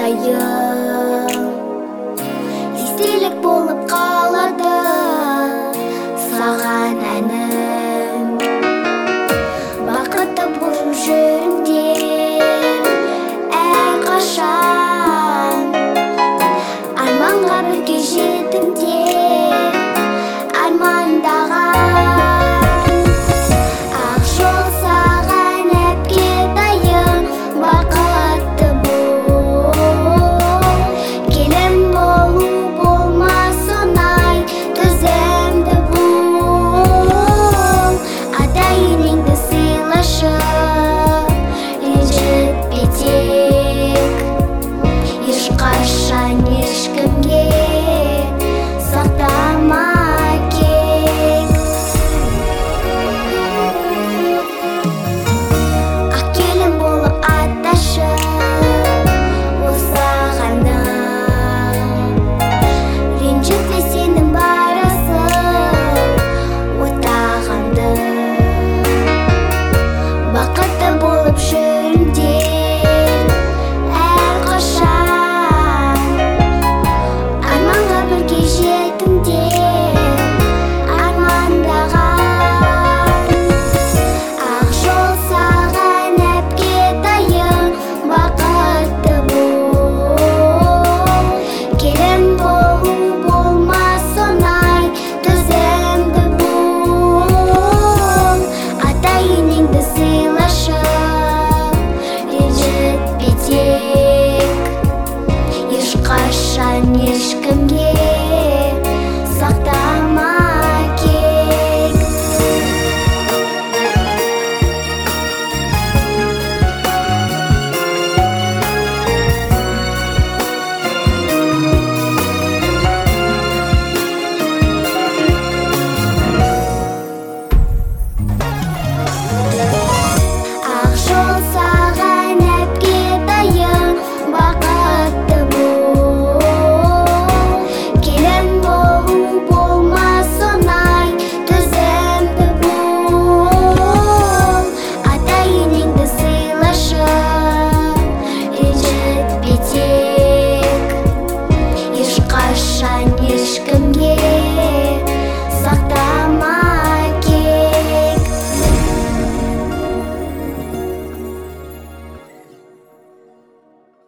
айым естелік болып қалады саған әнім. Бақытты болып жүріңдер әрқашан, арманға бірге жетіңдер армандаған. Ақ жол саған әпке дайын, бақытты бол, келін болу болмас оңай, төзімді бол. Ата енеңді сыйлашы, ренжітпе тек, ешқашан ешкімге сақтама кек. Ақ келін болып атташы осағанды, ренжітпе сенің барасың отағанды. Бақытты болып жүріңдер әрқашан, арманға бірге жетіңдер армандаған. Ақ жол саған әпке дайын, бақытты бол, келін болу болмас оңай, төзімді бол. Ата енеңді сыйлашы, ренжітпе тек, ешқашан ешкімге сақтама кек. Ақ жол саған әпке дайын, бақытты бол, келін болу болмас оңай, төзімді бол. Ата енеңді сыйлашы, ренжітпе тек, ешқашан ешкімге